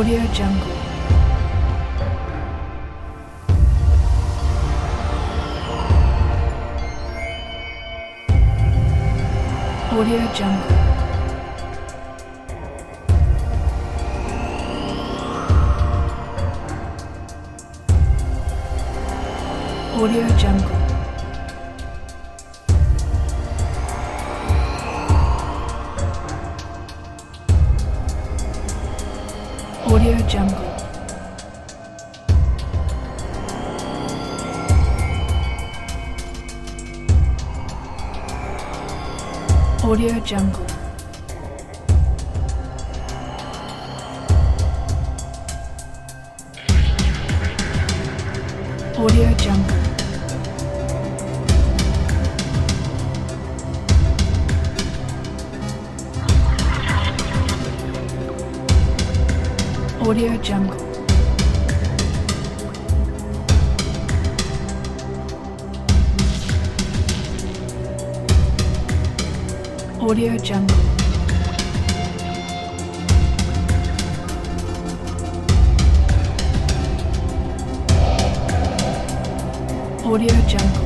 Audio Jungle. Audio Jungle. Audio Jungle. Audio Jungle. Audio Jungle. Audio Jungle. Audio Jungle. Audio Jungle. Audio Jungle.